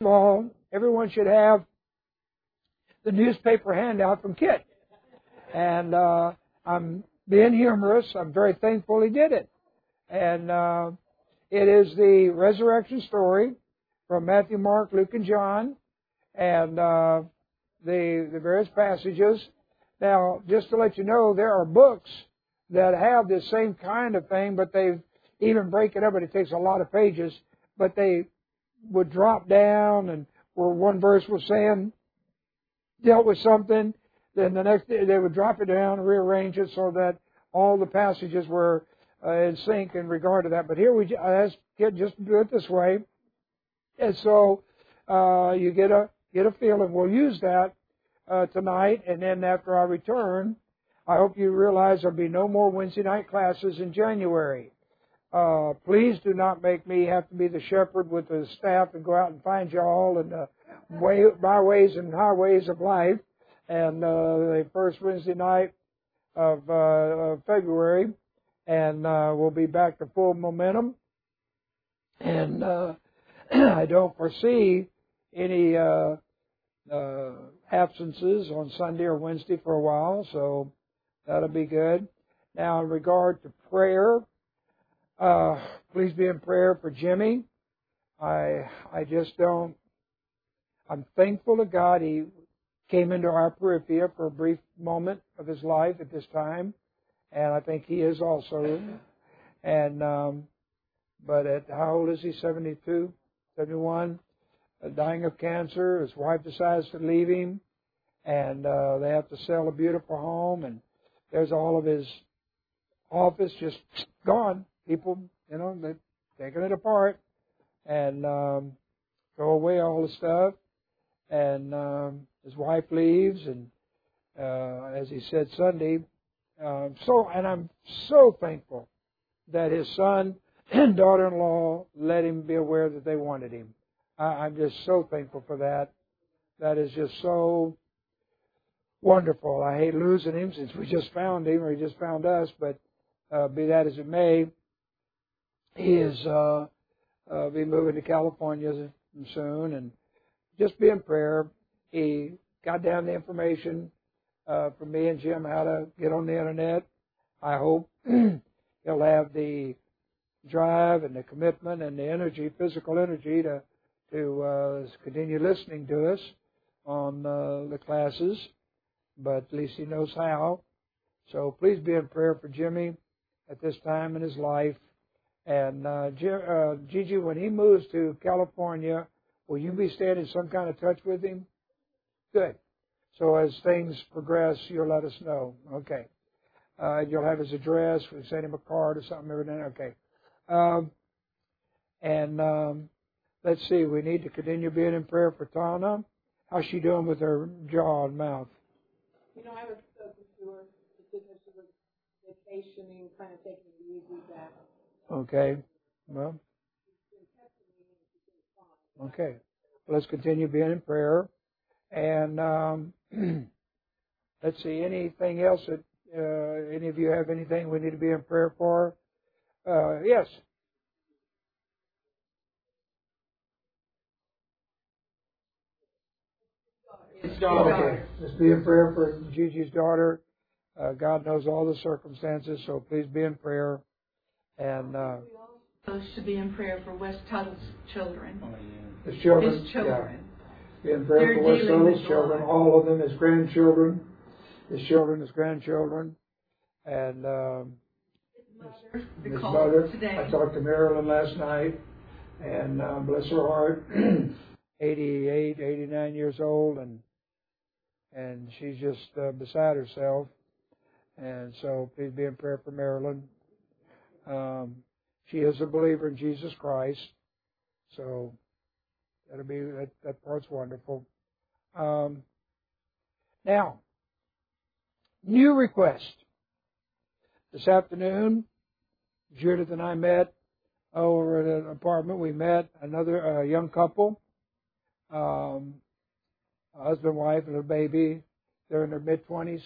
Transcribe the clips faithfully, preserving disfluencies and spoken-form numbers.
of all, everyone should have the newspaper handout from Kit. And uh, I'm being humorous. I'm very thankful he did it. And uh, it is the resurrection story from Matthew, Mark, Luke, and John, and uh, the the various passages. Now, just to let you know, there are books that have this same kind of thing, but they even break it up, and it takes a lot of pages. But they would drop down, and where one verse was saying dealt with something, then the next day they would drop it down and rearrange it so that all the passages were uh, in sync in regard to that. But here we I asked Kid just to do it this way, and so uh, you get a get a feeling. We'll use that uh, tonight, and then after I return, I hope you realize there'll be no more Wednesday night classes in January. Uh, please do not make me have to be the shepherd with the staff and go out and find you all in the way, byways and highways of life. And uh, the first Wednesday night of, uh, of February, and uh, we'll be back to full momentum. And uh, I don't foresee any uh, uh, absences on Sunday or Wednesday for a while, so that'll be good. Now, in regard to prayer, uh, please be in prayer for Jimmy. I I just don't. I'm thankful to God he came into our periphery for a brief moment of his life at this time, and I think he is also. And um, but at how old is he? seventy-two, seventy-one, uh, dying of cancer. His wife decides to leave him, and uh, they have to sell a beautiful home, and there's all of his office just gone. People, you know, they're taking it apart and um, throw away all the stuff. And um, his wife leaves, and uh, as he said Sunday, uh, so and I'm so thankful that his son and daughter-in-law let him be aware that they wanted him. I, I'm just so thankful for that. That is just so wonderful. I hate losing him since we just found him, or he just found us, but uh, be that as it may, he is uh, uh, be moving to California soon, and just be in prayer. He got down the information uh, from me and Jim how to get on the internet. I hope he'll have the drive and the commitment and the energy, physical energy, to to uh, continue listening to us on uh, the classes. But at least he knows how. So please be in prayer for Jimmy at this time in his life. And uh, uh, Gigi, when he moves to California, will you be staying in some kind of touch with him? Good. So as things progress, you'll let us know. Okay. Uh, you'll have his address. We send him a card or something every day. Okay. Um, and um, let's see. We need to continue being in prayer for Tana. How's she doing with her jaw and mouth? You know, I was spoken to her because she was vacationing, kind of taking it easy back. Okay. Well. Okay. Well, let's continue being in prayer. And um, let's see, anything else that uh, any of you have anything we need to be in prayer for? Uh, yes. His daughter. Okay. Let's be in prayer for Gigi's daughter. Uh, God knows all the circumstances, so please be in prayer. And uh, we also should be in prayer for West Tuttle's children. Oh, yeah. His children. His children. Yeah. Be in prayer They're for West Tuttle's children, God. all of them, his grandchildren, his children, his grandchildren, and um, his mother. His mother. Today. I talked to Marilyn last night, and uh, bless her heart, eighty-eight, eighty-nine years old, and and she's just uh, beside herself. And so please be in prayer for Marilyn. Um, she is a believer in Jesus Christ, so that'll be that, that part's wonderful. Um, now, new request. This afternoon, Judith and I met over at an apartment. We met another uh, young couple, um, husband, wife, and a baby. They're in their mid twenties,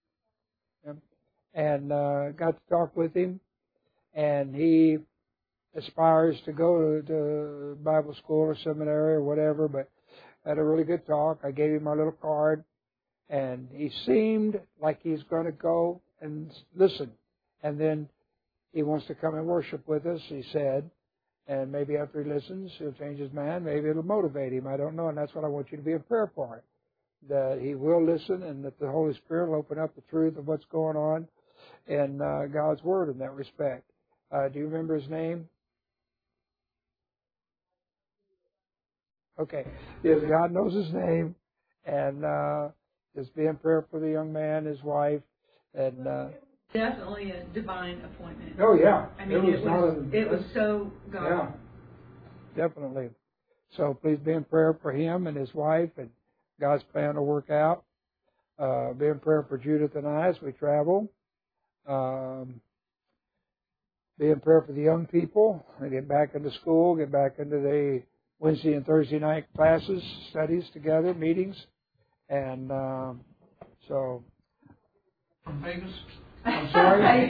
and uh, got to talk with him. And he aspires to go to Bible school or seminary or whatever, but had a really good talk. I gave him my little card, and he seemed like he's going to go and listen. And then he wants to come and worship with us, he said. And maybe after he listens, he'll change his mind. Maybe it'll motivate him. I don't know. And that's what I want you to be in prayer for. That he will listen and that the Holy Spirit will open up the truth of what's going on in uh, God's Word in that respect. Uh, do you remember his name? Okay. If God knows his name, and uh, just be in prayer for the young man, his wife, and uh, Definitely a divine appointment. oh yeah, I mean, it was, it was, not a, it was so God. Yeah, definitely. So please be in prayer for him and his wife, and God's plan will work out. Uh, be in prayer for Judith and I as we travel. Um, be in prayer for the young people. They get back into school, get back into the Wednesday and Thursday night classes, studies together, meetings, and um, so. From Vegas? I'm sorry?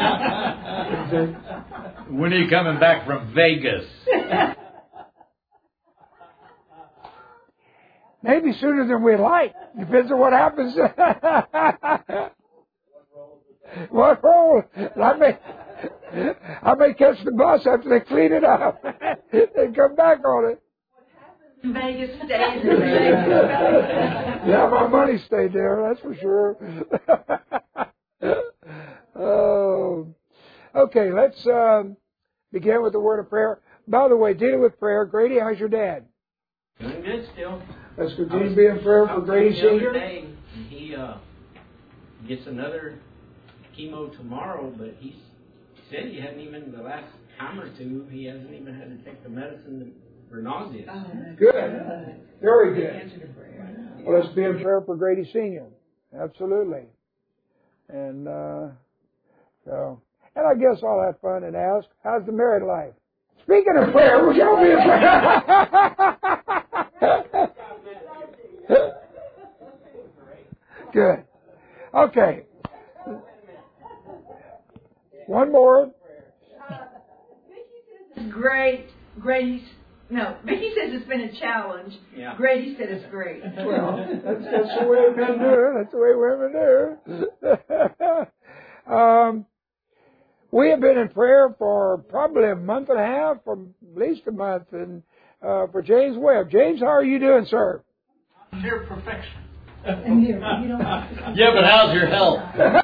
When are you coming back from Vegas? Maybe sooner than we'd like. Depends on what happens. What roll? I may, I may catch the bus after they clean it up and come back on it. In Vegas stays in Vegas. Yeah, my money stayed there, that's for sure. Oh, okay, let's um, begin with the word of prayer. By the way, dealing with prayer, Grady, how's your dad? Doing good still. Let's continue to be in prayer for Grady The other Senior. day, he uh, gets another chemo tomorrow, but he said he hadn't even, the last time or two, he hasn't even had to take the medicine for nausea. Oh, Good. Very good. Well, let's be in prayer for Grady Senior. Absolutely. And uh, so, and I guess I'll have fun and ask, how's the married life? Speaking of prayer, will y'all be in prayer? Good. Okay. One more. it's great. Grady's, no, Vicky says it's been a challenge. Yeah. Grady said it's great. Well, that's, that's the way men do. That's the way women do. um, we have been in prayer for probably a month and a half, or at least a month, and uh, for James Webb. James, how are you doing, sir? Near perfection. Yeah, but how's your health?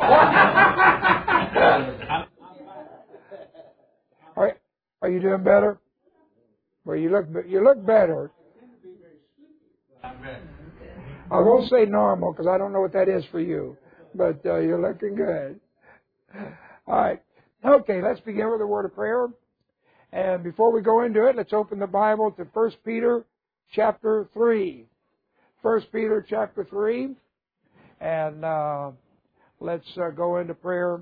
Are, are you doing better? Well, you look you look better. I won't say normal because I don't know what that is for you, but uh, you're looking good. All right. Okay, let's begin with a word of prayer. And before we go into it, let's open the Bible to First Peter chapter three. First Peter chapter three. And uh, let's uh, go into prayer.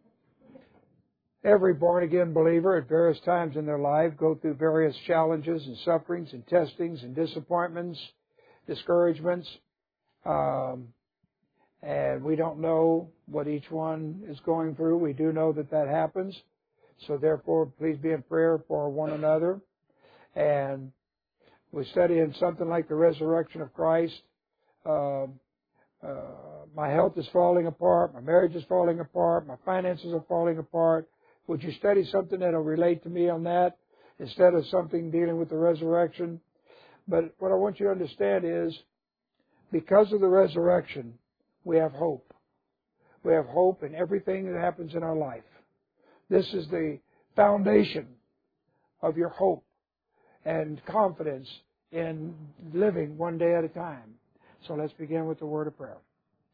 Every born-again believer at various times in their life go through various challenges and sufferings and testings and disappointments, discouragements. Um, and we don't know what each one is going through. We do know that that happens. So therefore, please be in prayer for one another. And we study in something like the resurrection of Christ. Uh, uh, my health is falling apart. My marriage is falling apart. My finances are falling apart. Would you study something that will relate to me on that instead of something dealing with the resurrection? But what I want you to understand is, because of the resurrection, we have hope. We have hope in everything that happens in our life. This is the foundation of your hope and confidence in living one day at a time. So let's begin with the word of prayer.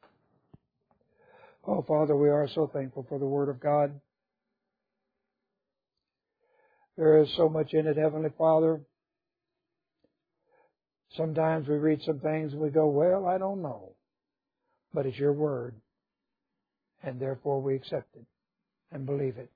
Oh, Father, we are so thankful for the Word of God. There is so much in it, Heavenly Father. Sometimes we read some things and we go, well, I don't know. But it's your Word. And therefore we accept it and believe it.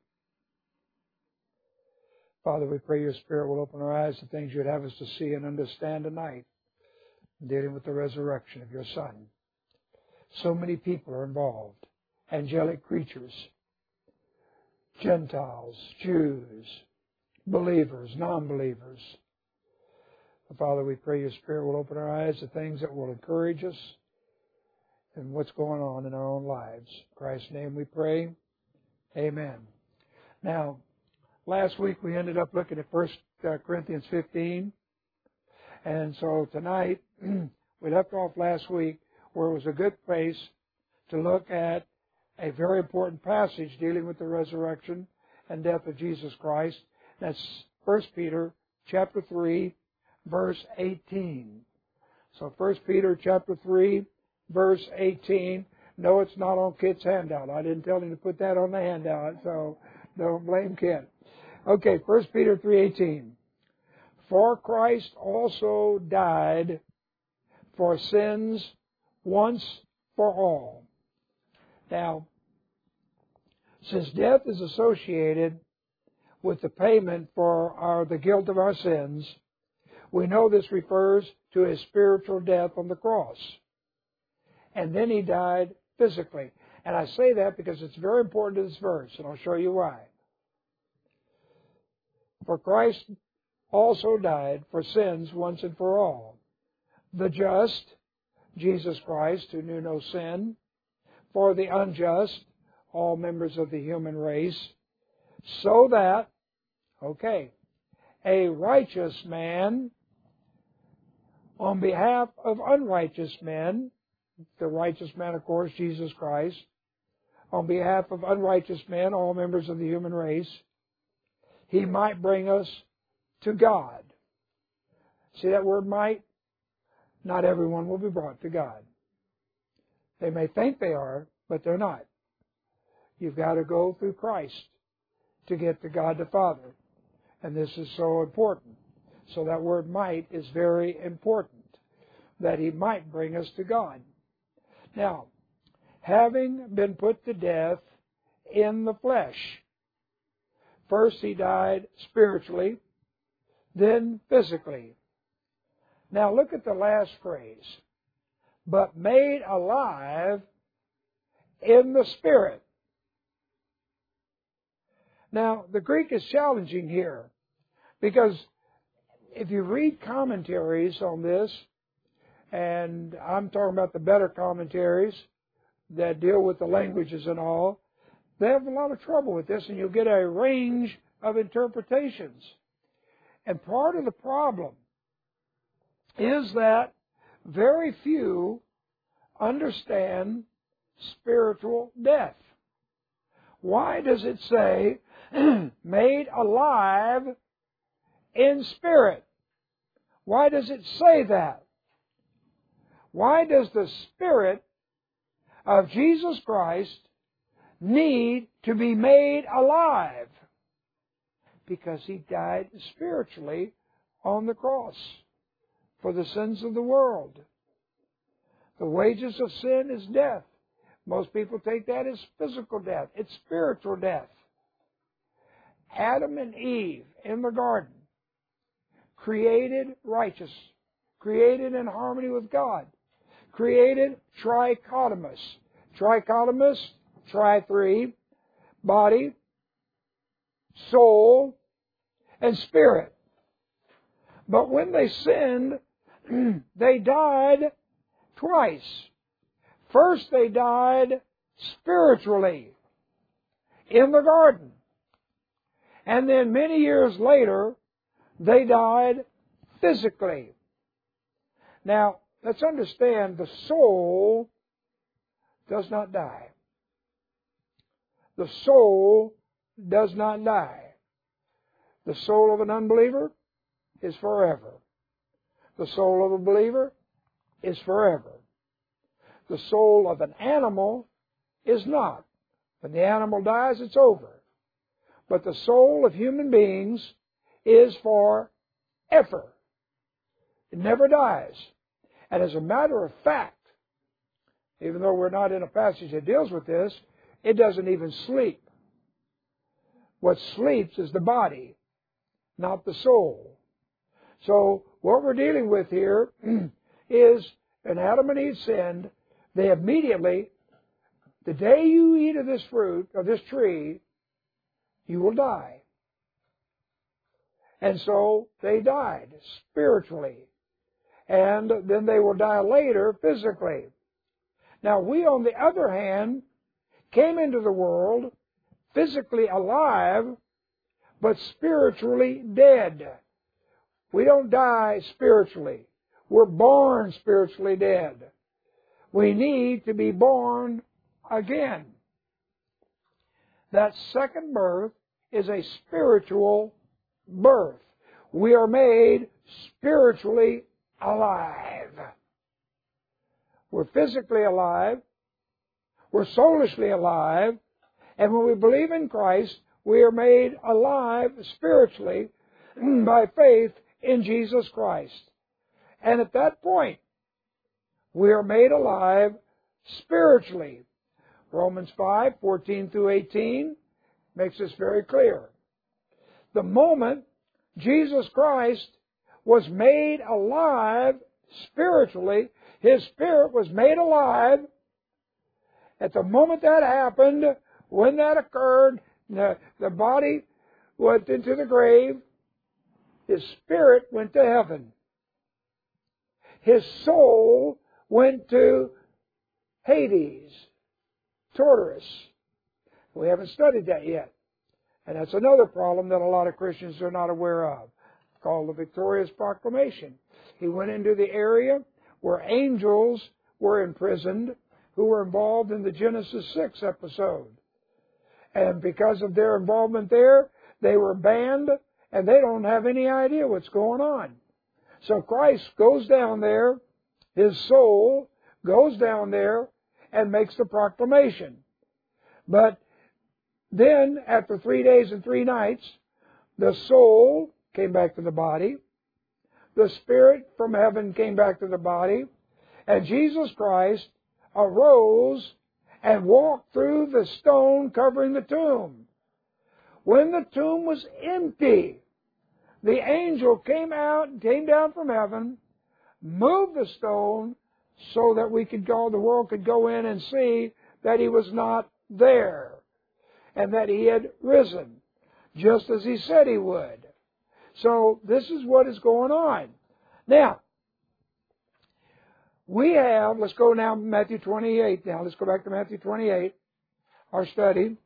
Father, we pray your Spirit will open our eyes to things you'd have us to see and understand tonight, dealing with the resurrection of your Son. So many people are involved. Angelic creatures, Gentiles, Jews, believers, non-believers. Father, we pray your Spirit will open our eyes to things that will encourage us and what's going on in our own lives. In Christ's name we pray. Amen. Now, last week we ended up looking at First Corinthians fifteen. And so tonight, we left off last week where it was a good place to look at a very important passage dealing with the resurrection and death of Jesus Christ. That's First Peter chapter three, verse eighteen. So First Peter chapter three, verse eighteen. No, it's not on Kit's handout. I didn't tell him to put that on the handout, so don't blame Kit. Okay, First Peter three eighteen. For Christ also died for sins once for all. Now, since death is associated with the payment for our, the guilt of our sins, we know this refers to his spiritual death on the cross. And then he died physically. And I say that because it's very important to this verse, and I'll show you why. For Christ also died for sins once and for all. The just, Jesus Christ, who knew no sin. For the unjust, all members of the human race. So that, okay, a righteous man on behalf of unrighteous men, the righteous man, of course, Jesus Christ, on behalf of unrighteous men, all members of the human race, he might bring us to God. See that word might? Not everyone will be brought to God. They may think they are, but they're not. You've got to go through Christ to get to God the Father. And this is so important. So that word might is very important, that he might bring us to God. Now, having been put to death in the flesh, first he died spiritually, then physically. Now look at the last phrase. But made alive in the Spirit. Now, the Greek is challenging here, because if you read commentaries on this, and I'm talking about the better commentaries that deal with the languages and all, they have a lot of trouble with this, and you'll get a range of interpretations. And part of the problem is that very few understand spiritual death. Why does it say, made alive in spirit? Why does it say that? Why does the Spirit of Jesus Christ need to be made alive? Because he died spiritually on the cross for the sins of the world. The wages of sin is death. Most people take that as physical death. It's spiritual death. Adam and Eve in the garden, created righteous, created in harmony with God, created trichotomous. Trichotomous, tri three, body, soul, and spirit. But when they sinned, they died twice. First, they died spiritually in the garden. And then many years later, they died physically. Now, let's understand, the soul does not die. The soul does not die. The soul of an unbeliever is forever. The soul of a believer is forever. The soul of an animal is not. When the animal dies, it's over. But the soul of human beings is forever. It never dies. And as a matter of fact, even though we're not in a passage that deals with this, it doesn't even sleep. What sleeps is the body, not the soul. So what we're dealing with here is, when Adam and Eve sinned, they immediately, the day you eat of this fruit, of this tree, you will die. And so they died spiritually. And then they will die later physically. Now we, on the other hand, came into the world physically alive, but spiritually dead. We don't die spiritually. We're born spiritually dead. We need to be born again. That second birth is a spiritual birth. We are made spiritually alive. We're physically alive. We're soulishly alive. And when we believe in Christ, we are made alive spiritually by faith in Jesus Christ. And at that point, we are made alive spiritually. Romans five, fourteen through eighteen makes this very clear. The moment Jesus Christ was made alive spiritually, His Spirit was made alive. At the moment that happened, when that occurred, the, the body went into the grave, His Spirit went to heaven. His soul went to Hades, Tartarus. We haven't studied that yet. And that's another problem that a lot of Christians are not aware of, called the Victorious Proclamation. He went into the area where angels were imprisoned who were involved in the Genesis six episode. And because of their involvement there, they were banned, and they don't have any idea what's going on. So Christ goes down there, His soul goes down there and makes the proclamation. But then, after three days and three nights, the soul came back to the body, the Spirit from heaven came back to the body, and Jesus Christ arose and walked through the stone covering the tomb. When the tomb was empty, the angel came out and came down from heaven, moved the stone so that we could go, the world could go in and see that He was not there and that He had risen, just as He said He would. So this is what is going on. Now, we have, let's go now to Matthew twenty-eight now. Let's go back to Matthew twenty-eight, our study.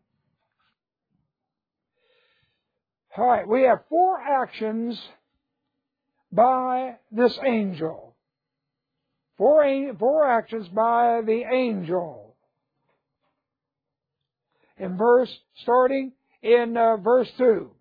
All right, we have four actions by this angel. Four, four actions by the angel. In verse, starting in uh, verse two.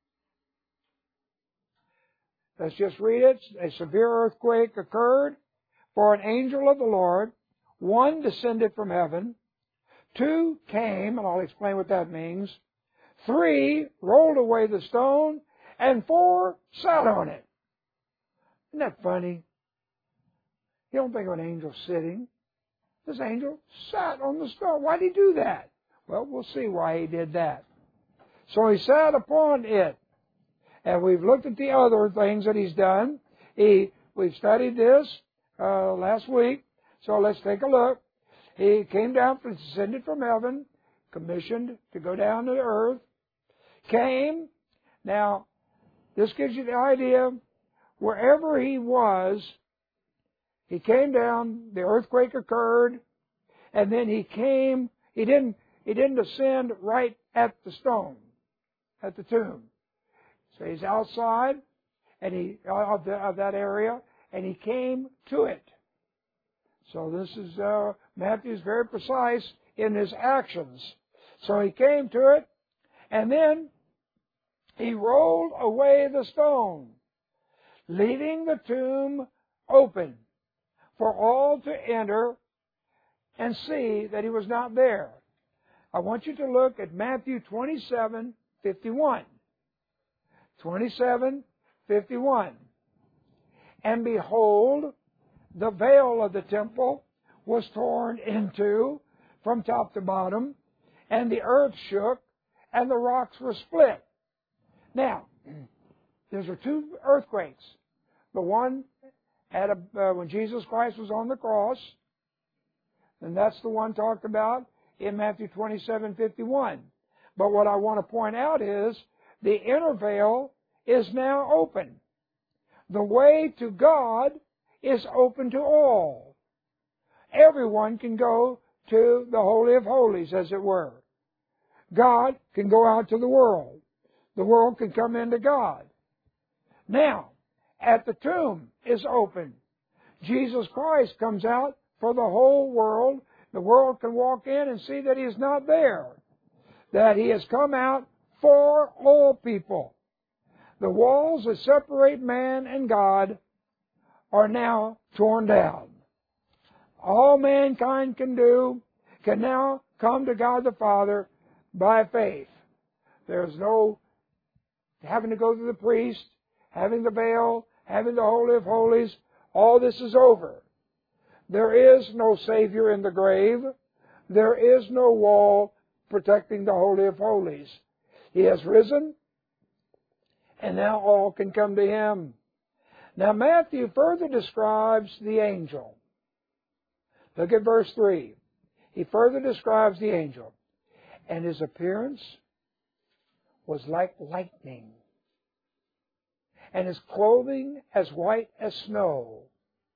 Let's just read it. A severe earthquake occurred, for an angel of the Lord, one descended from heaven, two came, and I'll explain what that means, three rolled away the stone, and four sat on it. Isn't that funny? You don't think of an angel sitting. This angel sat on the stone. Why did he do that? Well, we'll see why he did that. So he sat upon it. And we've looked at the other things that he's done. He, we've studied this uh, last week. So let's take a look. He came down, descended from heaven, commissioned to go down to the earth, came. Now, this gives you the idea. Wherever he was, he came down, the earthquake occurred, and then he came, he didn't, he didn't ascend right at the stone, at the tomb. So he's outside, and he of, the, of that area, and he came to it. So this is uh, Matthew's very precise in his actions. So he came to it, and then he rolled away the stone, leaving the tomb open for all to enter and see that he was not there. I want you to look at Matthew twenty-seven fifty-one. twenty-seven fifty-one. And behold, the veil of the temple was torn in two from top to bottom, and the earth shook, and the rocks were split. Now, there were two earthquakes. The one at a, uh, when Jesus Christ was on the cross, and that's the one talked about in Matthew twenty-seven fifty-one. But what I want to point out is the inner veil is now open. The way to God is open to all. Everyone can go to the Holy of Holies, as it were. God can go out to the world. The world can come into God. Now, at the tomb is open. Jesus Christ comes out for the whole world. The world can walk in and see that He is not there. That He has come out for all people. The walls that separate man and God are now torn down. All mankind can do can now come to God the Father by faith. There's no having to go to the priest, having the veil, having the Holy of Holies. All this is over. There is no Savior in the grave. There is no wall protecting the Holy of Holies. He has risen, and now all can come to Him. Now Matthew further describes the angel. Look at verse three. He further describes the angel. And his appearance was like lightning, and his clothing as white as snow.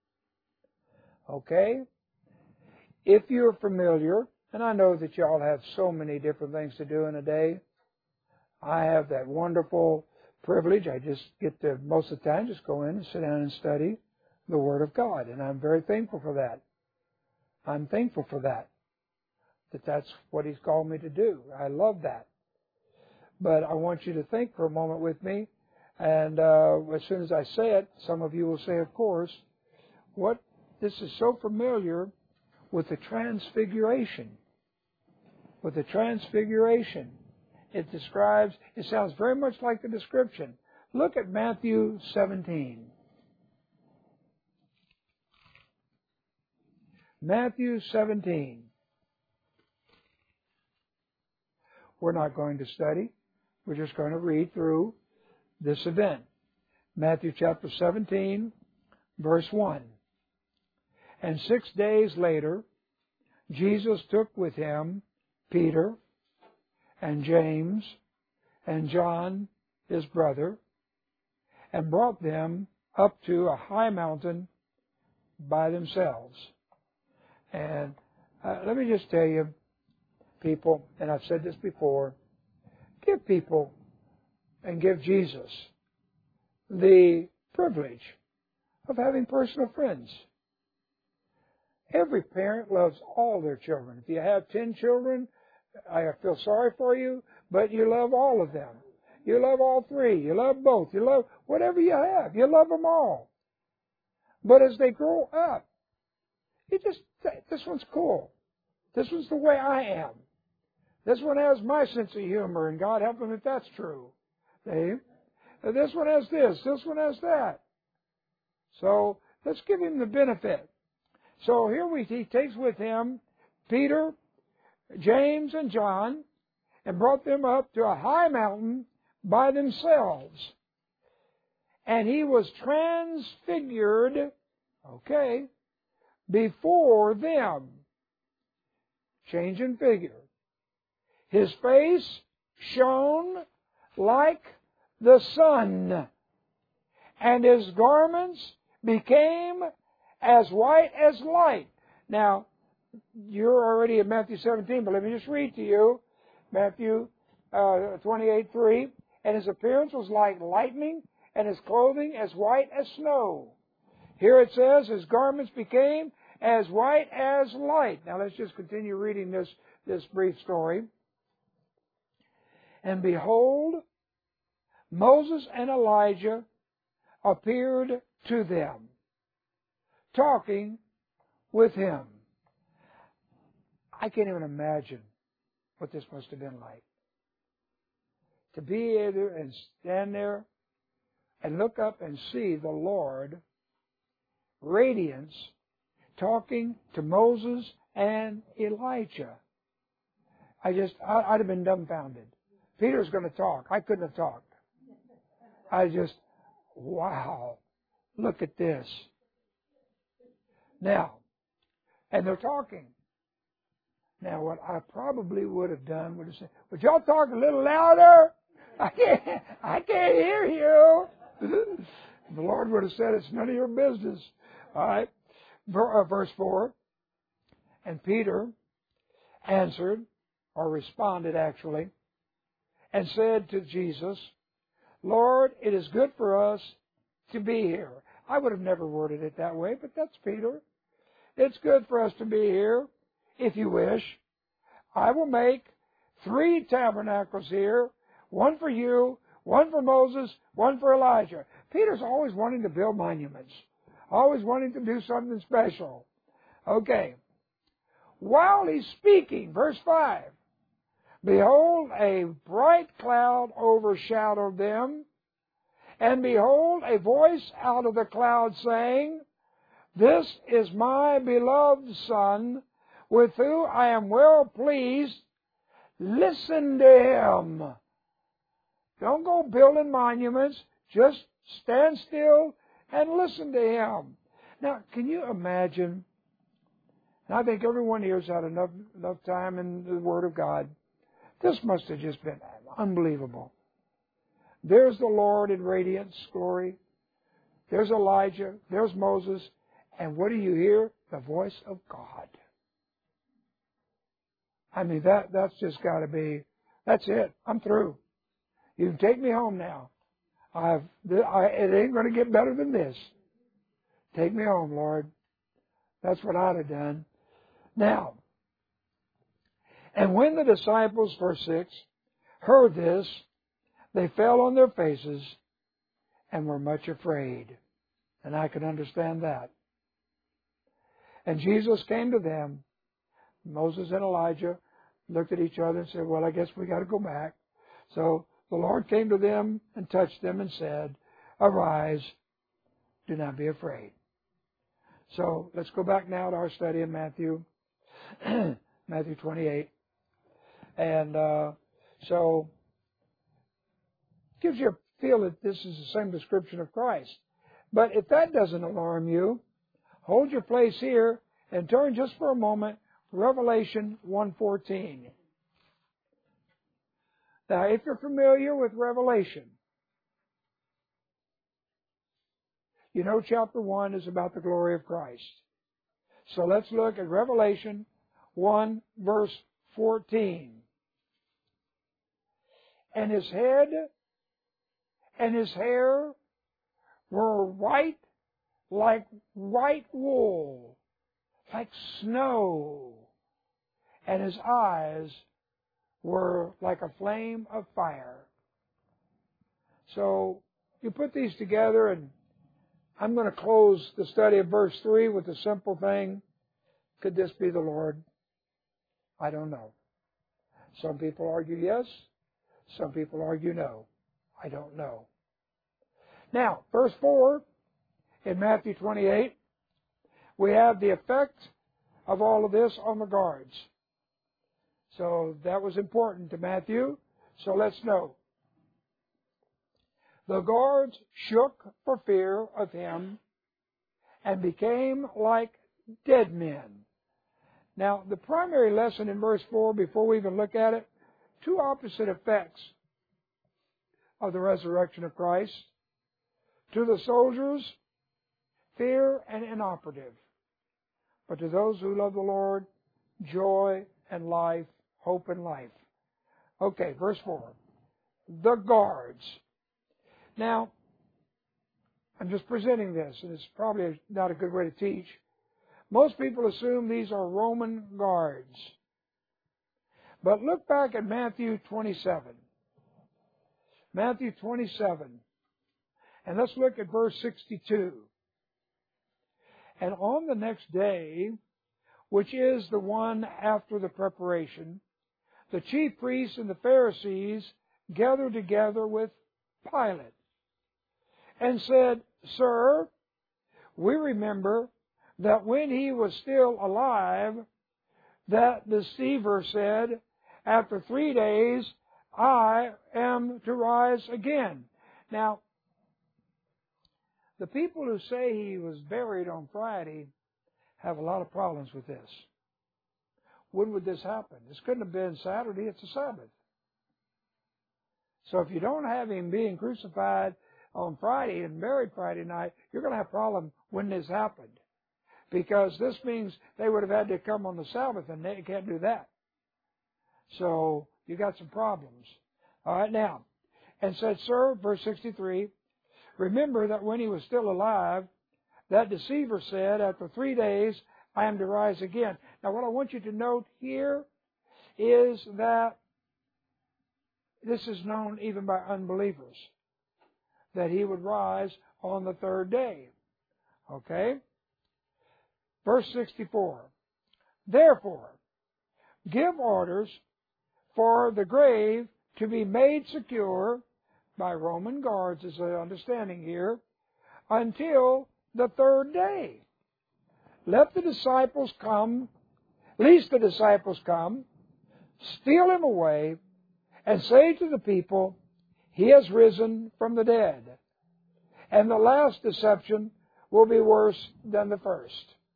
Okay? If you're familiar, and I know that y'all have so many different things to do in a day, I have that wonderful privilege. I just get to, most of the time, just go in and sit down and study the Word of God. And I'm very thankful for that. I'm thankful for that. That that's what He's called me to do. I love that. But I want you to think for a moment with me. And uh, as soon as I say it, some of you will say, of course, what this is so familiar with the Transfiguration. With the Transfiguration. It describes, it sounds very much like the description. Look at Matthew seventeen. Matthew seventeen. We're not going to study. We're just going to read through this event. Matthew chapter seventeen, verse one. And six days later, Jesus took with Him Peter and James and John, his brother, and brought them up to a high mountain by themselves. And uh, let me just tell you, people, and I've said this before, give people and give Jesus the privilege of having personal friends. Every parent loves all their children. If you have ten children, I feel sorry for you, but you love all of them. You love all three. You love both. You love whatever you have. You love them all. But as they grow up, you just, this one's cool. This one's the way I am. This one has my sense of humor, and God help them if that's true. See? This one has this. This one has that. So let's give him the benefit. So here we he takes with him Peter, James, and John, and brought them up to a high mountain by themselves. And he was transfigured, okay, before them. Change in figure. His face shone like the sun, and his garments became as white as light. Now, you're already in Matthew seventeen, but let me just read to you Matthew uh, twenty-eight three. And his appearance was like lightning, and his clothing as white as snow. Here it says, his garments became as white as light. Now let's just continue reading this, this brief story. And behold, Moses and Elijah appeared to them, talking with him. I can't even imagine what this must have been like. To be able and stand there and look up and see the Lord, radiance, talking to Moses and Elijah. I just, I'd have been dumbfounded. Peter's going to talk. I couldn't have talked. I just, wow, look at this. Now, and they're talking. Now, what I probably would have done would have said, would y'all talk a little louder? I can't, I can't hear you. The Lord would have said, it's none of your business. All right. Verse four. And Peter answered, or responded actually, and said to Jesus, Lord, it is good for us to be here. I would have never worded it that way, but that's Peter. It's good for us to be here, if you wish. I will make three tabernacles here, one for you, one for Moses, one for Elijah. Peter's always wanting to build monuments, always wanting to do something special. Okay. While he's speaking, verse five, behold, a bright cloud overshadowed them, and behold, a voice out of the cloud saying, This is my beloved Son, with whom I am well pleased. Listen to him. Don't go building monuments. Just stand still and listen to him. Now, can you imagine? And I think everyone here has had enough, enough time in the Word of God. This must have just been unbelievable. There's the Lord in radiance glory. There's Elijah. There's Moses. And what do you hear? The voice of God. I mean, that that's just got to be, that's it. I'm through. You can take me home now. I've, I, it ain't going to get better than this. Take me home, Lord. That's what I'd have done. Now, and when the disciples, verse six, heard this, they fell on their faces and were much afraid. And I can understand that. And Jesus came to them. Moses and Elijah looked at each other and said, well, I guess we got to go back. So the Lord came to them and touched them and said, Arise, do not be afraid. So let's go back now to our study in Matthew, Matthew twenty-eight. And uh, so it gives you a feel that this is the same description of Christ. But if that doesn't alarm you, hold your place here and turn just for a moment to Revelation one fourteen. Now, if you're familiar with Revelation, you know chapter one is about the glory of Christ. So let's look at Revelation one, verse fourteen. And his head and his hair were white like white wool, like snow, and his eyes were like a flame of fire. So you put these together, and I'm going to close the study of verse three with a simple thing. Could this be the Lord? I don't know. Some people argue yes. Some people argue no. I don't know. Now, verse four in Matthew twenty-eight, we have the effect of all of this on the guards. So that was important to Matthew. So let's know. The guards shook for fear of him and became like dead men. Now, the primary lesson in verse four, before we even look at it, two opposite effects of the resurrection of Christ. To the soldiers, fear and inoperative. But to those who love the Lord, joy and life, hope and life. Okay, verse four. The guards. Now, I'm just presenting this, and it's probably not a good way to teach. Most people assume these are Roman guards. But look back at Matthew twenty-seven. Matthew twenty-seven. And let's look at verse sixty-two. And on the next day, which is the one after the preparation, the chief priests and the Pharisees gathered together with Pilate and said, Sir, we remember that when he was still alive, that deceiver said, after three days, I am to rise again. Now, the people who say he was buried on Friday have a lot of problems with this. When would this happen? This couldn't have been Saturday. It's a Sabbath. So if you don't have him being crucified on Friday and buried Friday night, you're going to have a problem when this happened. Because this means they would have had to come on the Sabbath, and they can't do that. So you got some problems. All right, now, and said, Sir, verse sixty-three, remember that when he was still alive, that deceiver said, after three days I am to rise again. Now what I want you to note here is that this is known even by unbelievers, that he would rise on the third day. Okay? Verse sixty-four, therefore, give orders for the grave to be made secure by Roman guards, is the understanding here, until the third day. Let the disciples come, lest the disciples come, steal him away, and say to the people, he has risen from the dead. And the last deception will be worse than the first.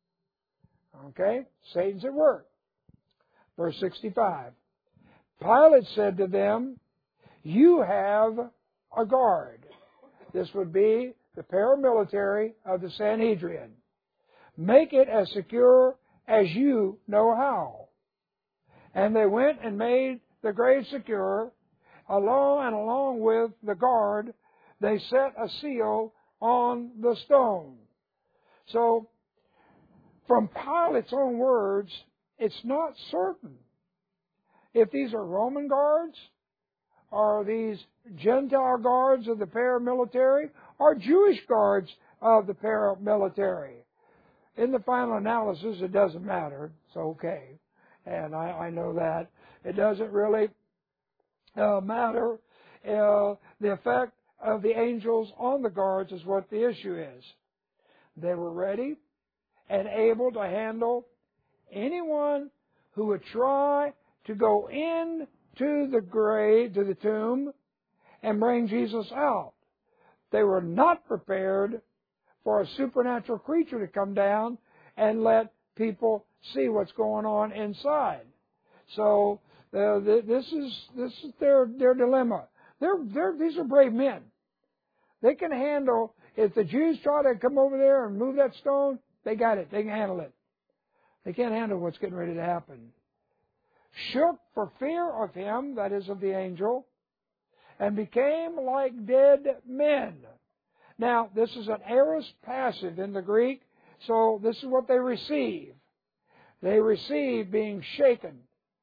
Okay? Satan's at work. Verse sixty-five. Pilate said to them, you have a guard. This would be the paramilitary of the Sanhedrin. Make it as secure as you know how. And they went and made the grave secure. Along and along with the guard, they set a seal on the stone. So, from Pilate's own words, it's not certain if these are Roman guards, or these Gentile guards of the paramilitary, or Jewish guards of the paramilitary. In the final analysis, it doesn't matter. It's okay. And I, I know that. It doesn't really uh, matter. Uh, the effect of the angels on the guards is what the issue is. They were ready and able to handle anyone who would try to go in to the grave, to the tomb, and bring Jesus out. They were not prepared for a supernatural creature to come down and let people see what's going on inside. So uh, this is this is their their dilemma. They're, they're these are brave men. They can handle, if the Jews try to come over there and move that stone, they got it. They can handle it. They can't handle what's getting ready to happen. Shook for fear of him, that is of the angel, and became like dead men. Now, this is an aorist passive in the Greek, so this is what they receive. They receive being shaken,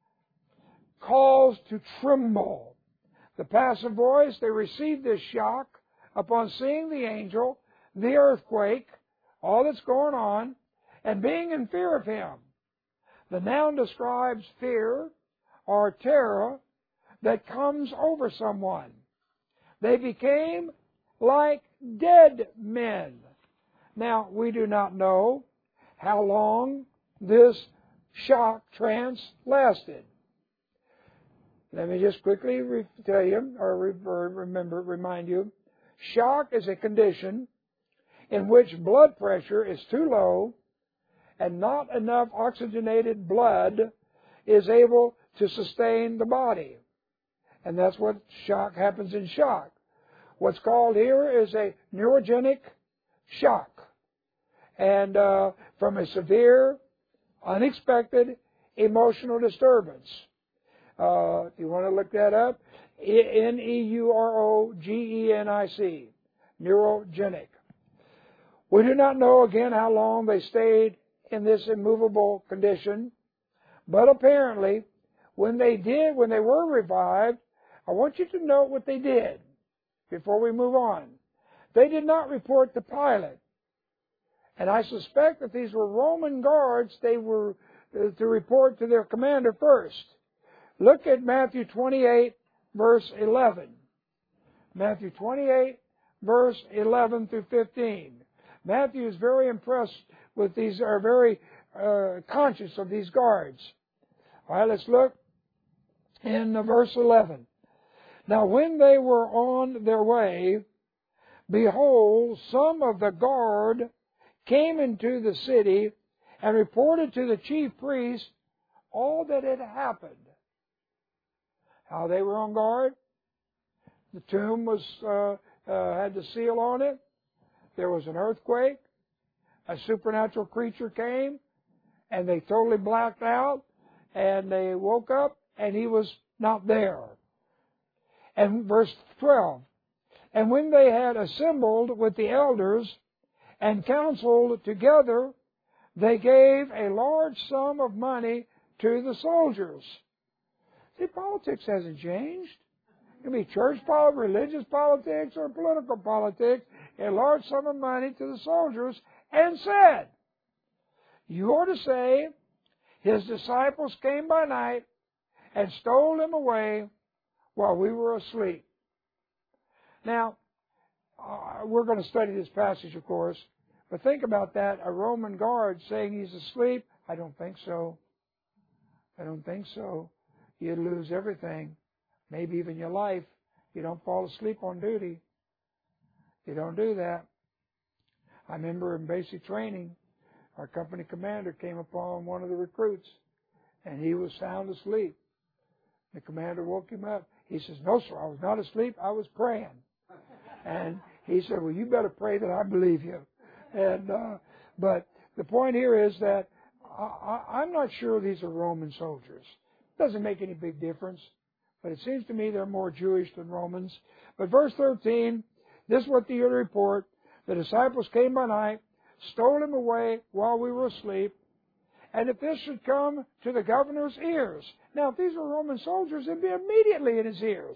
caused to tremble. The passive voice, they receive this shock upon seeing the angel, the earthquake, all that's going on, and being in fear of him. The noun describes fear or terror that comes over someone. They became like dead men. Now, we do not know how long this shock trance lasted. Let me just quickly re- tell you, or re- remember, remind you, shock is a condition in which blood pressure is too low and not enough oxygenated blood is able to sustain the body. And that's what shock happens in shock. What's called here is a neurogenic shock. And uh, from a severe, unexpected emotional disturbance. Uh, if you want to look that up, N E U R O G E N I C, neurogenic. We do not know again how long they stayed in this immovable condition, but apparently, when they did, when they were revived, I want you to note what they did before we move on. They did not report to Pilate. And I suspect that these were Roman guards, they were uh, to report to their commander first. Look at Matthew twenty-eight, verse eleven. Matthew twenty-eight, verse eleven through fifteen. Matthew is very impressed with these, are very uh, conscious of these guards. All right, let's look in uh, verse eleven. Now, when they were on their way, behold, some of the guard came into the city and reported to the chief priests all that had happened. How they were on guard? The tomb was uh, uh, had the seal on it. There was an earthquake. A supernatural creature came, and they totally blacked out, and they woke up, and he was not there. And verse twelve, and when they had assembled with the elders and counseled together, they gave a large sum of money to the soldiers. See, politics hasn't changed. It can be church politics, religious politics, or political politics. A large sum of money to the soldiers, and said, you are to say, his disciples came by night and stole him away while we were asleep. Now, uh, we're going to study this passage, of course, but think about that. A Roman guard saying he's asleep? I don't think so. I don't think so. You'd lose everything, maybe even your life. You don't fall asleep on duty. You don't do that. I remember in basic training, our company commander came upon one of the recruits, and he was sound asleep. The commander woke him up. He says, no, sir, I was not asleep. I was praying. And he said, well, you better pray that I believe you. And uh, but the point here is that I, I, I'm not sure these are Roman soldiers. Doesn't make any big difference. But it seems to me they're more Jewish than Romans. But verse thirteen, this is what the report. The disciples came by night, stole him away while we were asleep. And if this should come to the governor's ears. Now, if these were Roman soldiers, it'd be immediately in his ears.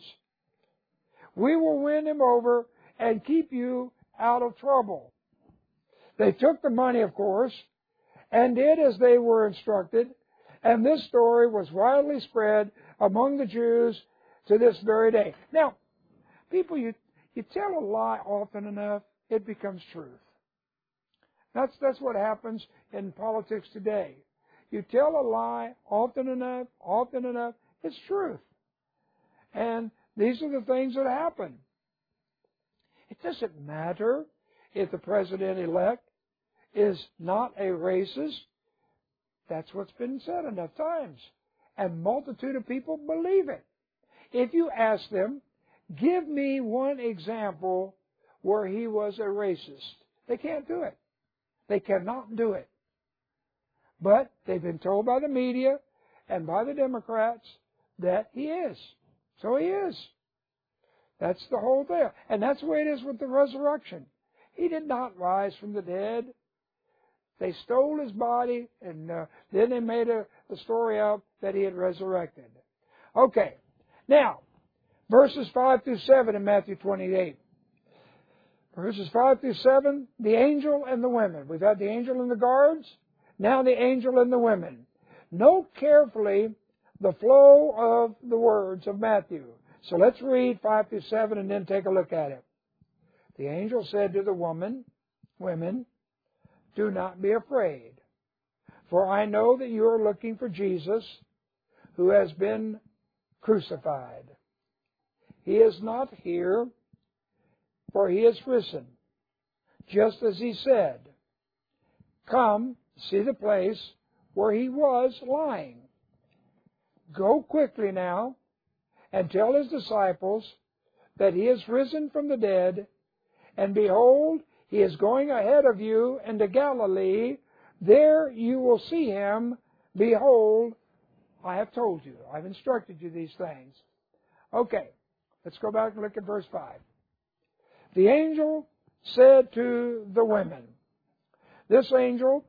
We will win him over and keep you out of trouble. They took the money, of course, and did as they were instructed. And this story was widely spread among the Jews to this very day. Now, people, you, you tell a lie often enough, it becomes truth. That's, that's what happens in politics today. You tell a lie often enough, often enough, it's truth. And these are the things that happen. It doesn't matter if the president-elect is not a racist. That's what's been said enough times. And multitude of people believe it. If you ask them, give me one example where he was a racist, they can't do it. They cannot do it. But they've been told by the media and by the Democrats that he is. So he is. That's the whole thing. And that's the way it is with the resurrection. He did not rise from the dead. They stole his body, and uh, then they made a, a story up that he had resurrected. Okay. Now, verses five through seven in Matthew twenty-eight. Verses five through seven, the angel and the women. We've had the angel and the guards. Now the angel and the women. Note carefully the flow of the words of Matthew. So let's read five through seven and then take a look at it. The angel said to the woman, women, do not be afraid, for I know that you are looking for Jesus, who has been crucified. He is not here, for he is risen, just as he said. Come, see the place where he was lying. Go quickly now and tell his disciples that he is risen from the dead, and behold, he is going ahead of you into Galilee. There you will see him. Behold, I have told you. I've instructed you these things. Okay, let's go back and look at verse five. The angel said to the women, this angel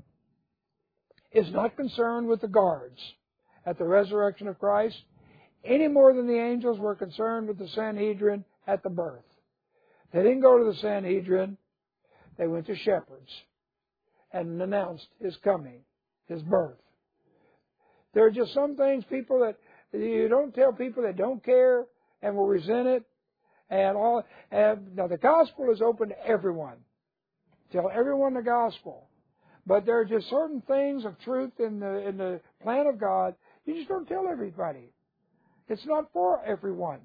is not concerned with the guards at the resurrection of Christ any more than the angels were concerned with the Sanhedrin at the birth. They didn't go to the Sanhedrin. They went to shepherds and announced his coming, his birth. There are just some things, people, that you don't tell people that don't care and will resent it. And all. And now the gospel is open to everyone. Tell everyone the gospel. But there are just certain things of truth in the in the plan of God. You just don't tell everybody. It's not for everyone.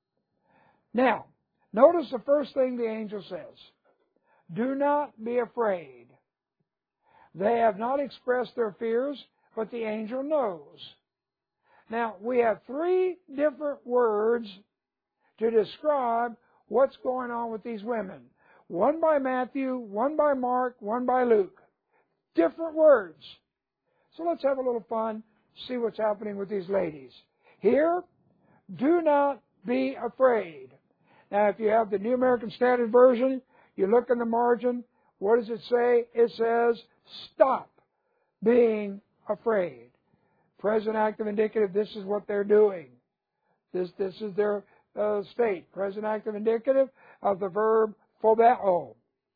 Now, notice the first thing the angel says. Do not be afraid. They have not expressed their fears, but the angel knows. Now, we have three different words to describe what's going on with these women. One by Matthew, one by Mark, one by Luke. Different words. So let's have a little fun, see what's happening with these ladies. Here, do not be afraid. Now, if you have the New American Standard Version, you look in the margin, what does it say? It says, stop being afraid. Present active indicative, this is what they're doing. This, this is their uh, state. Present active indicative of the verb phobeo.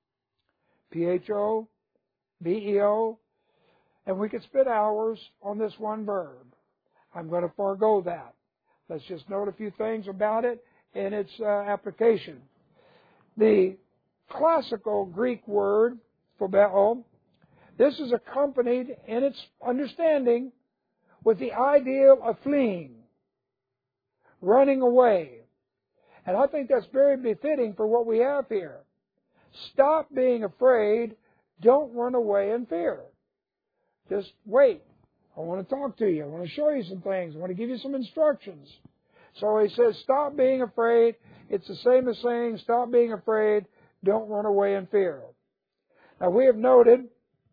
P H O B E O. And we could spend hours on this one verb. I'm going to forego that. Let's just note a few things about it in its uh, application. The classical Greek word, phobeo, this is accompanied in its understanding with the ideal of fleeing, running away. And I think that's very befitting for what we have here. Stop being afraid. Don't run away in fear. Just wait. I want to talk to you. I want to show you some things. I want to give you some instructions. So he says, stop being afraid. It's the same as saying, stop being afraid. Don't run away in fear. Now, we have noted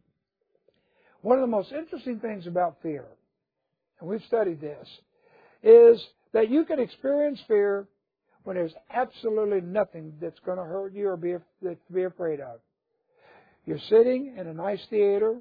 one of the most interesting things about fear, and we've studied this, is that you can experience fear when there's absolutely nothing that's going to hurt you or be, to be afraid of. You're sitting in a nice theater.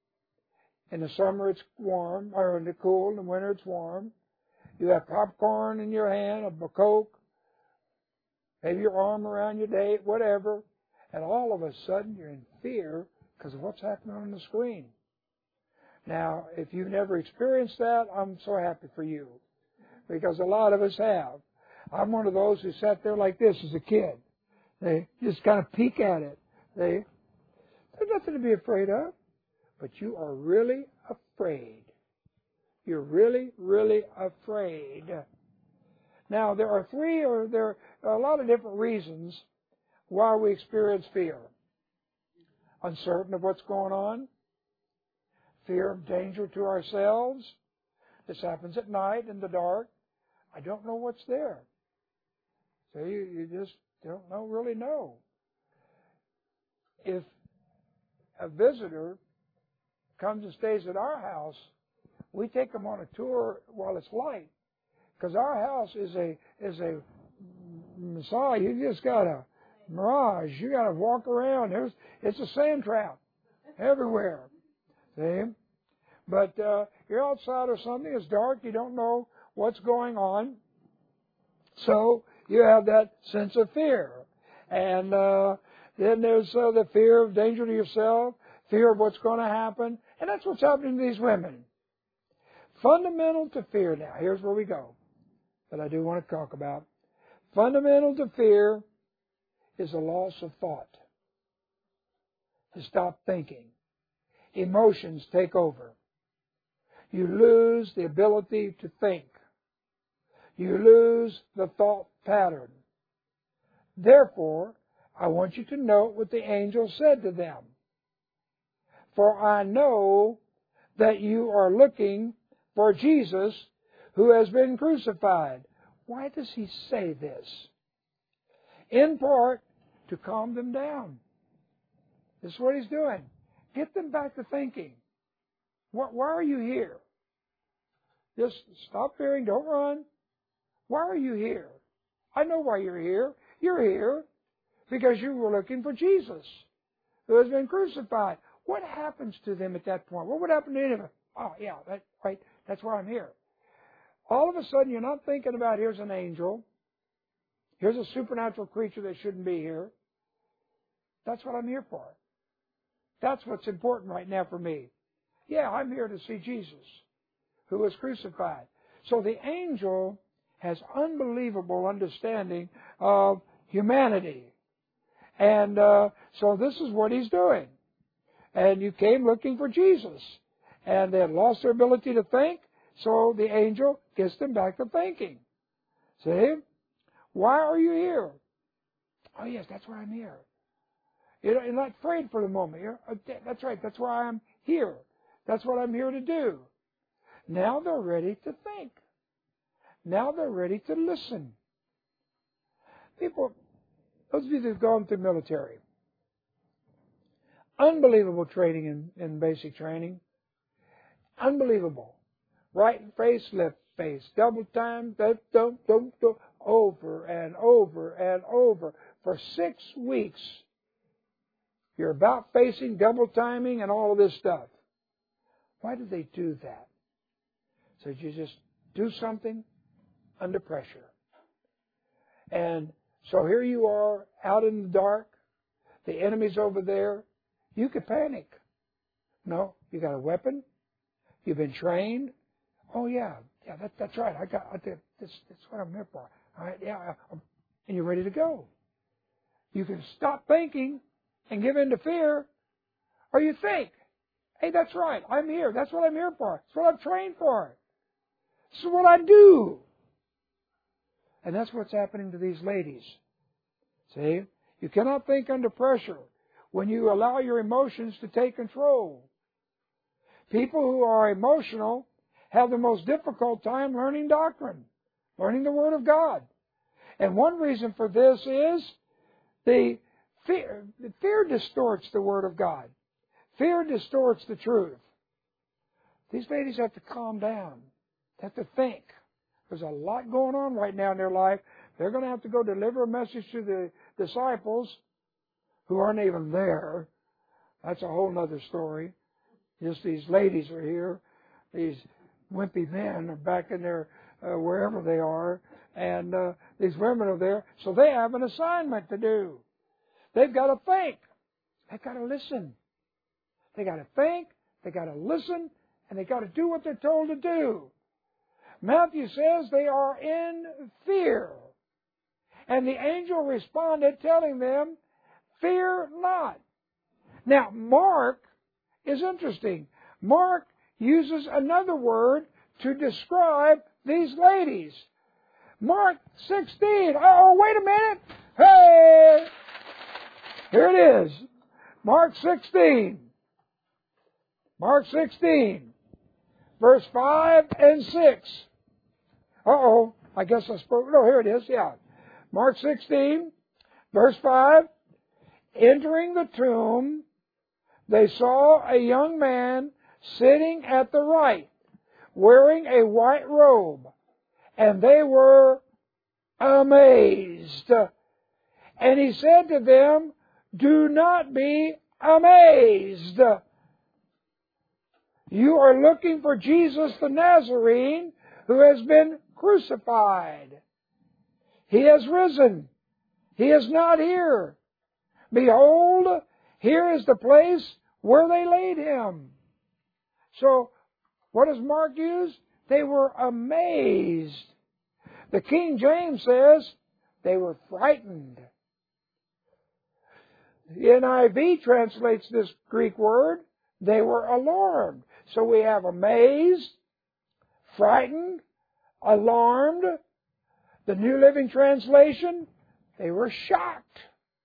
In the summer it's warm, or in the cool. In the winter it's warm. You have popcorn in your hand, a Coke, maybe your arm around your date, whatever, and all of a sudden you're in fear because of what's happening on the screen. Now, if you've never experienced that, I'm so happy for you, because a lot of us have. I'm one of those who sat there like this as a kid. They just kind of peek at it. They, there's nothing to be afraid of, but you are really afraid. You're really, really afraid. Now, there are three, or there are a lot of different reasons why we experience fear. Uncertain of what's going on. Fear of danger to ourselves. This happens at night in the dark. I don't know what's there. So you, you just don't know, really know. If a visitor comes and stays at our house, we take them on a tour while it's light, because our house is a is a Messiah. You just got a mirage. You got to walk around. There's it's a sand trap everywhere. See, but uh, you're outside or something. It's dark. You don't know what's going on, so you have that sense of fear. And uh, then there's uh, the fear of danger to yourself, fear of what's going to happen, and that's what's happening to these women. Fundamental to fear now, here's where we go, that I do want to talk about. Fundamental to fear is a loss of thought. To stop thinking. Emotions take over. You lose the ability to think. You lose the thought pattern. Therefore, I want you to note what the angel said to them. For I know that you are looking for Jesus who has been crucified. Why does he say this? In part, to calm them down. This is what he's doing. Get them back to thinking. Why are you here? Just stop fearing, don't run. Why are you here? I know why you're here. You're here because you were looking for Jesus who has been crucified. What happens to them at that point? What would happen to any of them? Oh, yeah, that, right. That's why I'm here. All of a sudden, you're not thinking about here's an angel. Here's a supernatural creature that shouldn't be here. That's what I'm here for. That's what's important right now for me. Yeah, I'm here to see Jesus, who was crucified. So the angel has unbelievable understanding of humanity. And uh, so this is what he's doing. And you came looking for Jesus. And they had lost their ability to think, so the angel gets them back to thinking. See? Why are you here? Oh, yes, that's why I'm here. You're not afraid for the moment. You're, that's right, that's why I'm here. That's what I'm here to do. Now they're ready to think. Now they're ready to listen. People, those of you that have gone through military, unbelievable training in, in basic training. Unbelievable. Right face, left face, double time, don't, don't, don't, don't, over and over and over for six weeks. You're about facing, double timing, and all of this stuff. Why did they do that? So you just do something under pressure. And so here you are out in the dark. The enemy's over there. You could panic. No, you got a weapon. You've been trained. Oh yeah, yeah, that, that's right. I got I did, this. That's what I'm here for. All right, yeah, I'm, and you're ready to go. You can stop thinking and give in to fear, or you think, hey, that's right. I'm here. That's what I'm here for. That's what I'm trained for. This is what I do. And that's what's happening to these ladies. See? You cannot think under pressure when you allow your emotions to take control. People who are emotional have the most difficult time learning doctrine, learning the Word of God. And one reason for this is the fear, the fear distorts the Word of God. Fear distorts the truth. These ladies have to calm down. They have to think. There's a lot going on right now in their life. They're going to have to go deliver a message to the disciples who aren't even there. That's a whole other story. Just these ladies are here. These wimpy men are back in their, uh, wherever they are. And uh, these women are there. So they have an assignment to do. They've got to think. They've got to listen. They got to think. They got to listen. And they got to do what they're told to do. Matthew says they are in fear. And the angel responded telling them, fear not. Now, Mark is interesting. Mark uses another word to describe these ladies. Mark sixteen. Oh, wait a minute. Hey! Here it is. Mark sixteen. Mark sixteen. Verse five and six. Uh-oh. I guess I spoke. No, here it is. Yeah. Mark sixteen, verse five. Entering the tomb, they saw a young man sitting at the right, wearing a white robe, and they were amazed. And he said to them, do not be amazed. You are looking for Jesus the Nazarene, who has been crucified. He has risen. He is not here. Behold, here is the place where they laid him. So, what does Mark use? They were amazed. The King James says they were frightened. The N I V translates this Greek word, they were alarmed. So we have amazed, frightened, alarmed. The New Living Translation, they were shocked.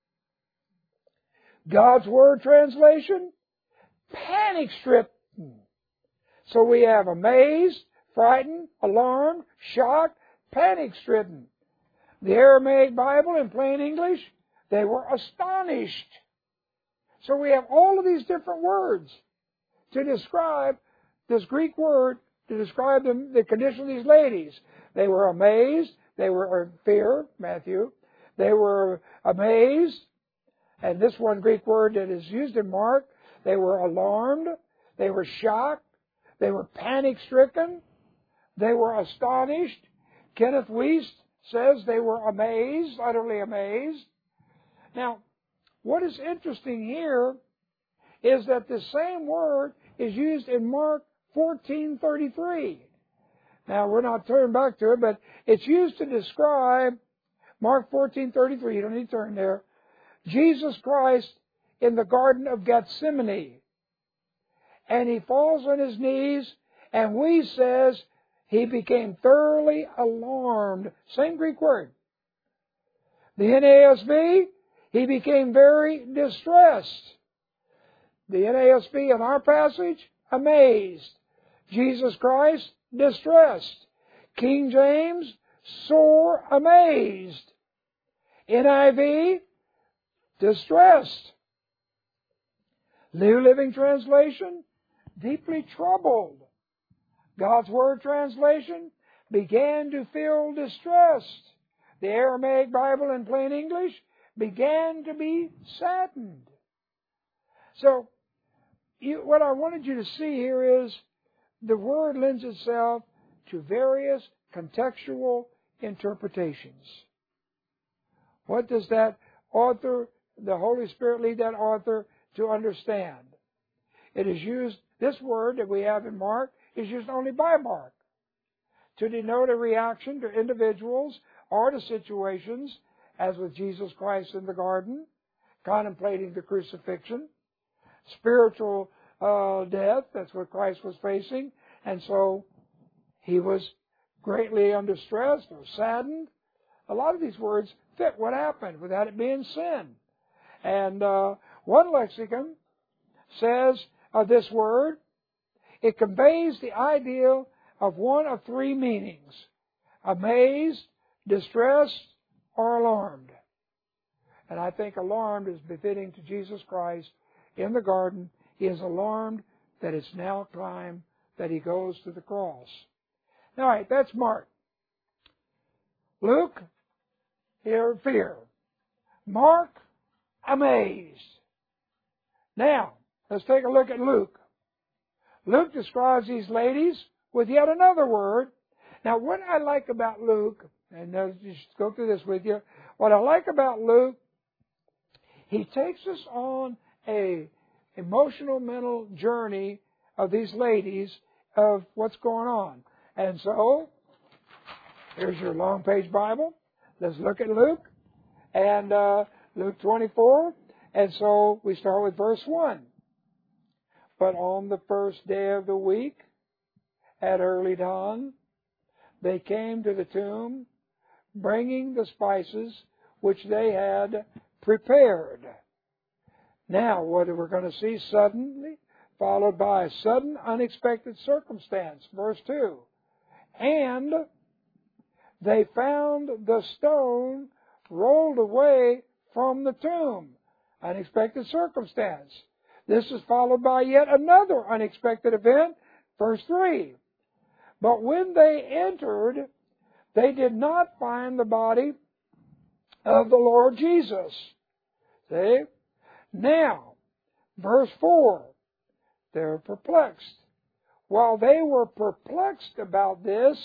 God's Word translation, panic-stricken. So we have amazed, frightened, alarmed, shocked, panic-stricken. The Aramaic Bible in plain English, they were astonished. So we have all of these different words to describe this Greek word, to describe the, the condition of these ladies. They were amazed. They were in fear, Matthew. They were amazed. And this one Greek word that is used in Mark, they were alarmed. They were shocked. They were panic-stricken. They were astonished. Kenneth Wuest says they were amazed, utterly amazed. Now, what is interesting here is that the same word is used in Mark fourteen thirty-three. Now, we're not turning back to it, but it's used to describe Mark fourteen thirty-three. You don't need to turn there. Jesus Christ in the Garden of Gethsemane. And he falls on his knees, and we says he became thoroughly alarmed. Same Greek word. The N A S B, he became very distressed. The N A S B in our passage, amazed. Jesus Christ, distressed. King James, sore amazed. N I V, distressed. New Living Translation, deeply troubled. God's Word translation, began to feel distressed. The Aramaic Bible in plain English, began to be saddened. So, you, what I wanted you to see here is the Word lends itself to various contextual interpretations. What does that author, the Holy Spirit, lead that author to understand? It is used, this word that we have in Mark is used only by Mark to denote a reaction to individuals or to situations, as with Jesus Christ in the garden, contemplating the crucifixion, spiritual uh, death, that's what Christ was facing, and so he was greatly undistressed or saddened. A lot of these words fit what happened without it being sin. And uh, one lexicon says of this word, it conveys the ideal of one of three meanings: amazed, distressed, or alarmed. And I think alarmed is befitting to Jesus Christ in the garden. He is alarmed that it's now time that he goes to the cross. All right, that's Mark. Luke, here, fear. Mark, amazed. Now, let's take a look at Luke. Luke describes these ladies with yet another word. Now, what I like about Luke, and I'll just go through this with you, what I like about Luke, he takes us on a emotional, mental journey of these ladies of what's going on. And so, here's your long page Bible. Let's look at Luke, and uh, Luke twenty-four. And so, we start with verse one. But on the first day of the week, at early dawn, they came to the tomb, bringing the spices which they had prepared. Now, what we're going to see suddenly, followed by a sudden, unexpected circumstance. Verse two. And they found the stone rolled away from the tomb. Unexpected circumstance. This is followed by yet another unexpected event. Verse three. But when they entered, they did not find the body of the Lord Jesus. See? Now, verse four. They're perplexed. While they were perplexed about this,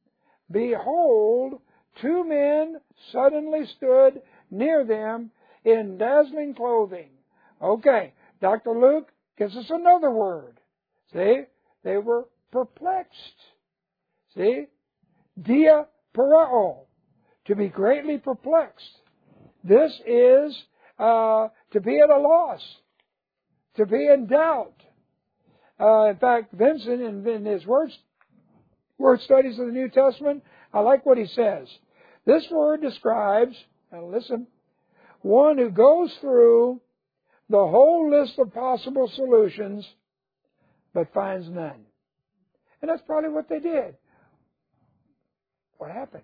behold, two men suddenly stood near them in dazzling clothing. Okay, Doctor Luke gives us another word. See? They were perplexed. See? Dia parao, to be greatly perplexed. This is uh, to be at a loss, to be in doubt. Uh, in fact, Vincent, in, in his words, word studies of the New Testament, I like what he says. This word describes, now listen, one who goes through the whole list of possible solutions, but finds none. And that's probably what they did. What happened?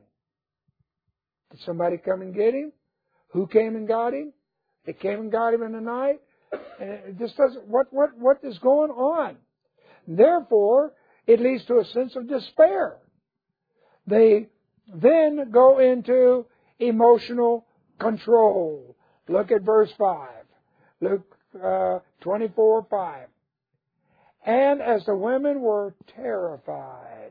Did somebody come and get him? Who came and got him? They came and got him in the night. And it just doesn't, what, what, what is going on? Therefore, it leads to a sense of despair. They then go into emotional control. Look at verse five. Luke uh, twenty-four five. And as the women were terrified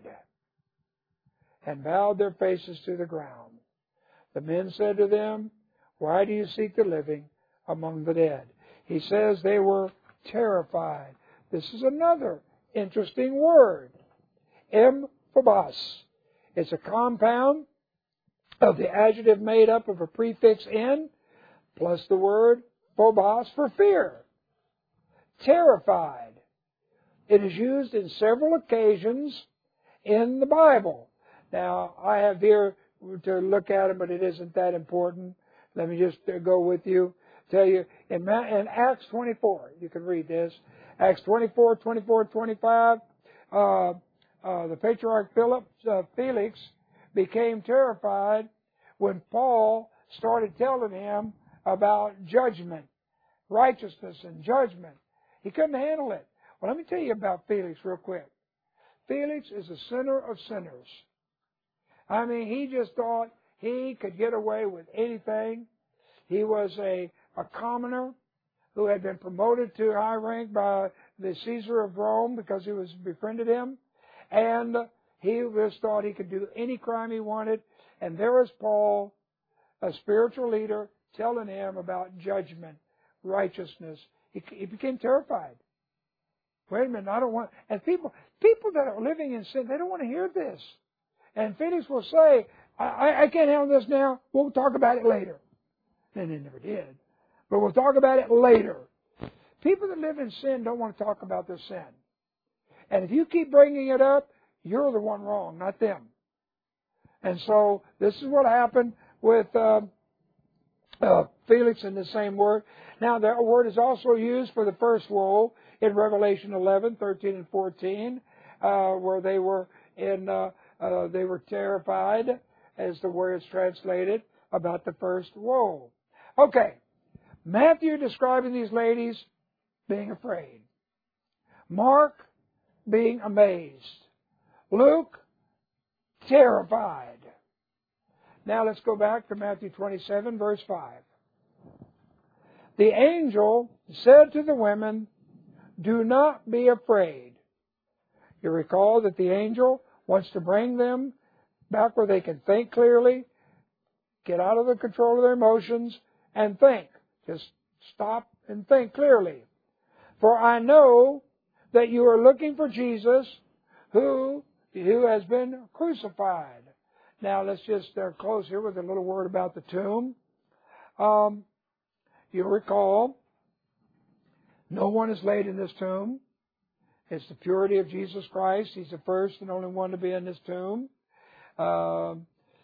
and bowed their faces to the ground, the men said to them, why do you seek the living among the dead? He says they were terrified. This is another interesting word. Emphobos. It's a compound of the adjective made up of a prefix in plus the word phobos for fear. Terrified. It is used in several occasions in the Bible. Now, I have here to look at it, but it isn't that important. Let me just go with you. Tell you, in, in Acts twenty-four, you can read this. Acts twenty-four, twenty-four, twenty-five, uh, uh, the Patriarch Philip, uh, Felix became terrified when Paul started telling him about judgment, righteousness and judgment. He couldn't handle it. Well, let me tell you about Felix real quick. Felix is a sinner of sinners. I mean, he just thought he could get away with anything. He was a, a commoner who had been promoted to high rank by the Caesar of Rome because he was befriended him. And he just thought he could do any crime he wanted. And there was Paul, a spiritual leader, telling him about judgment, righteousness. He, he became terrified. Wait a minute, I don't want... And people people that are living in sin, they don't want to hear this. And Felix will say, I, I can't handle this now. We'll talk about it later. And they never did. But we'll talk about it later. People that live in sin don't want to talk about their sin. And if you keep bringing it up, you're the one wrong, not them. And so this is what happened with uh, uh, Felix in the same word. Now, that word is also used for the first woe in Revelation eleven, thirteen, and fourteen, uh, where they were in uh, uh, they were terrified, as the word is translated, about the first woe. Okay, Matthew describing these ladies being afraid. Mark being amazed. Luke terrified. Now let's go back to Matthew twenty-seven, verse five. The angel said to the women, do not be afraid. You recall that the angel wants to bring them back where they can think clearly, get out of the control of their emotions, and think. Just stop and think clearly. For I know that you are looking for Jesus who, who has been crucified. Now let's just uh, close here with a little word about the tomb. Um, you'll recall, no one is laid in this tomb. It's the purity of Jesus Christ. He's the first and only one to be in this tomb. Uh,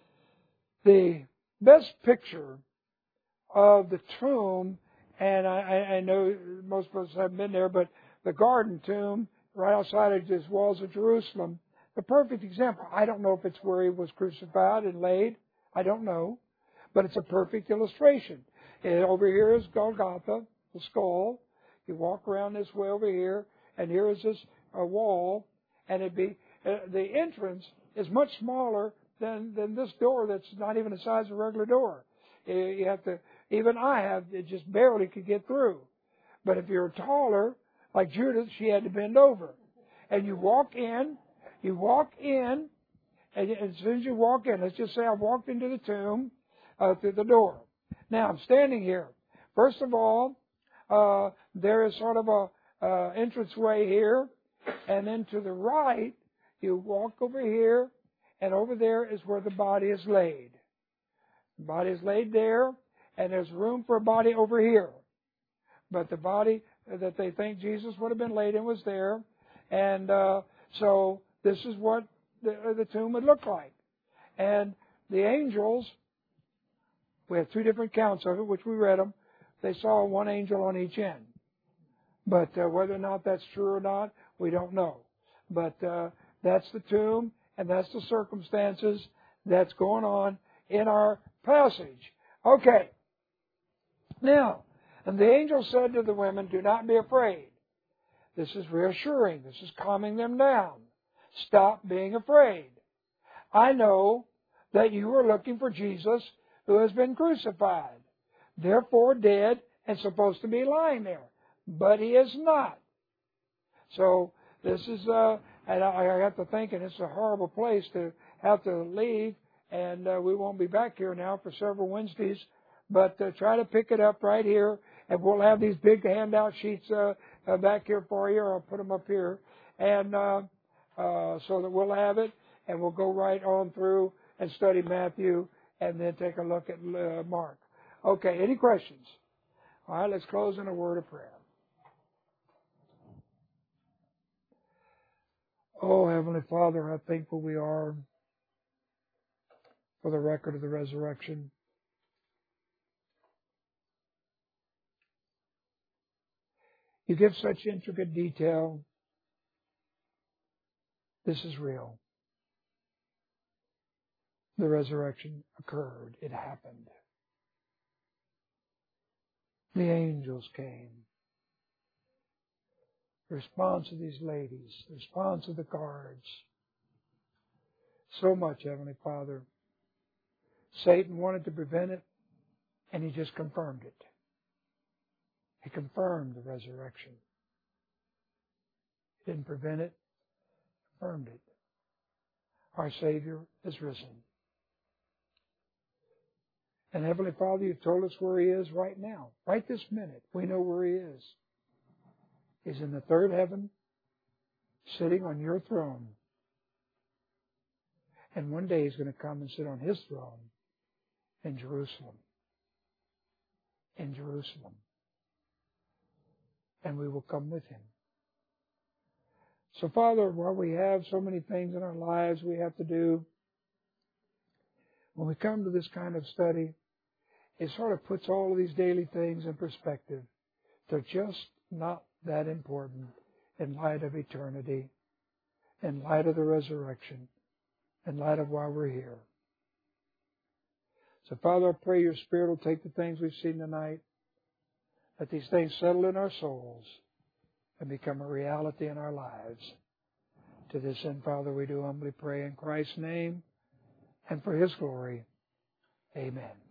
the best picture of the tomb, and I, I know most of us haven't been there, but the garden tomb right outside of the walls of Jerusalem, the perfect example. I don't know if it's where he was crucified and laid. I don't know. But it's a perfect illustration. And over here is Golgotha, the skull. You walk around this way over here, and here is this uh, wall, and it'd be uh, the entrance is much smaller than than this door that's not even the size of a regular door. You have to, even I have, it just barely could get through. But if you're taller, like Judith, she had to bend over. And you walk in, you walk in, and as soon as you walk in, let's just say I walked into the tomb uh, through the door. Now, I'm standing here. First of all, uh, there is sort of a uh, entranceway here, and then to the right, you walk over here, and over there is where the body is laid. The body is laid there, and there's room for a body over here. But the body that they think Jesus would have been laid in was there, and uh, so this is what the, the tomb would look like. And the angels, we have two different counts of it, which we read them. They saw one angel on each end. But uh, whether or not that's true or not, we don't know. But uh, that's the tomb, and that's the circumstances that's going on in our passage. Okay. Now, and the angel said to the women, do not be afraid. This is reassuring. This is calming them down. Stop being afraid. I know that you are looking for Jesus who has been crucified, therefore dead and supposed to be lying there. But he is not. So this is, uh, and I, I have to think, and it's a horrible place to have to leave, and uh, we won't be back here now for several Wednesdays, but uh, try to pick it up right here, and we'll have these big handout sheets uh, uh, back here for you, or I'll put them up here, and uh, uh, so that we'll have it, and we'll go right on through and study Matthew, and then take a look at uh, Mark. Okay, any questions? All right, let's close in a word of prayer. Oh, Heavenly Father, how thankful we are for the record of the resurrection. You give such intricate detail. This is real. The resurrection occurred. It happened. The angels came. The response of these ladies, the response of the guards. So much, Heavenly Father. Satan wanted to prevent it, and he just confirmed it. He confirmed the resurrection. He didn't prevent it, confirmed it. Our Savior is risen. And Heavenly Father, you've told us where He is right now. Right this minute, we know where He is. He's in the third heaven, sitting on your throne. And one day He's going to come and sit on His throne in Jerusalem. In Jerusalem. And we will come with Him. So, Father, while we have so many things in our lives we have to do, when we come to this kind of study, it sort of puts all of these daily things in perspective. They're just not that important in light of eternity, in light of the resurrection, in light of why we're here. So, Father, I pray your Spirit will take the things we've seen tonight, let these things settle in our souls and become a reality in our lives. To this end, Father, we do humbly pray in Christ's name and for His glory. Amen.